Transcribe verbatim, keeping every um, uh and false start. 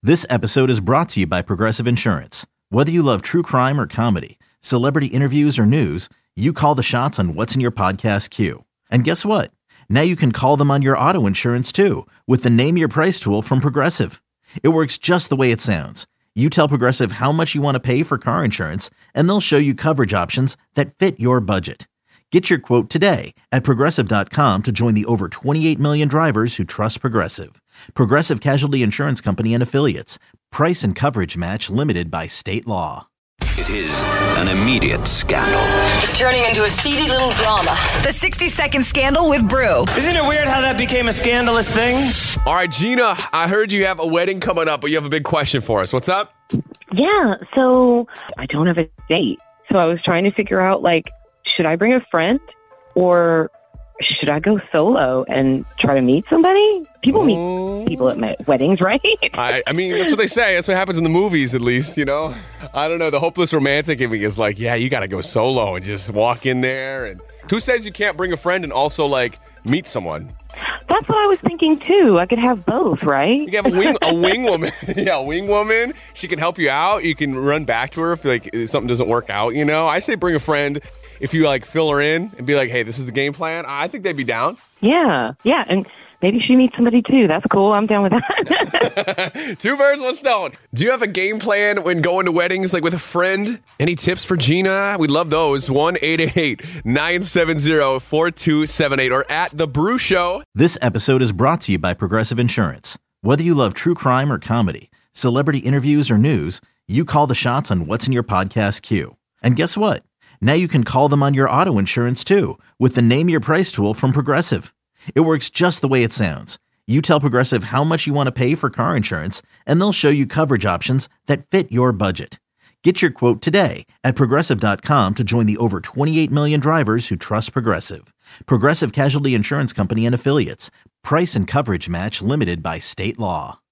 This episode is brought to you by Progressive Insurance. Whether you love true crime or comedy, celebrity interviews or news, you call the shots on what's in your podcast queue. And guess what? Now you can call them on your auto insurance too with the Name Your Price tool from Progressive. It works just the way it sounds. You tell Progressive how much you want to pay for car insurance, and they'll show you coverage options that fit your budget. Get your quote today at Progressive dot com to join the over twenty-eight million drivers who trust Progressive. Progressive Casualty Insurance Company and Affiliates. Price and coverage match limited by state law. It is an immediate scandal. It's turning into a seedy little drama. The sixty second Scandal with Brew. Isn't it weird how that became a scandalous thing? All right, Gina, I heard you have a wedding coming up, but you have a big question for us. What's up? Yeah, so I don't have a date. So I was trying to figure out, like, should I bring a friend or should I go solo and try to meet somebody? People meet people at my weddings, right? I, I mean, that's what they say. That's what happens in the movies, at least, you know? I don't know. The hopeless romantic in me is like, yeah, you got to go solo and just walk in there. And who says you can't bring a friend and also, like, meet someone? That's what I was thinking, too. I could have both, right? You can have a wing, a wing woman. Yeah, a wing woman. She can help you out. You can run back to her if, like, something doesn't work out, you know? I say bring a friend. If you, like, fill her in and be like, hey, this is the game plan, I think they'd be down. Yeah, yeah, and maybe she meets somebody, too. That's cool. I'm down with that. Two birds, one stone. Do you have a game plan when going to weddings, like with a friend? Any tips for Gina? We'd love those. one eight eight eight nine seven zero four two seven eight or at The Brew Show. This episode is brought to you by Progressive Insurance. Whether you love true crime or comedy, celebrity interviews or news, you call the shots on what's in your podcast queue. And guess what? Now you can call them on your auto insurance too with the Name Your Price tool from Progressive. It works just the way it sounds. You tell Progressive how much you want to pay for car insurance, and they'll show you coverage options that fit your budget. Get your quote today at Progressive dot com to join the over twenty-eight million drivers who trust Progressive. Progressive Casualty Insurance Company and Affiliates. Price and coverage match limited by state law.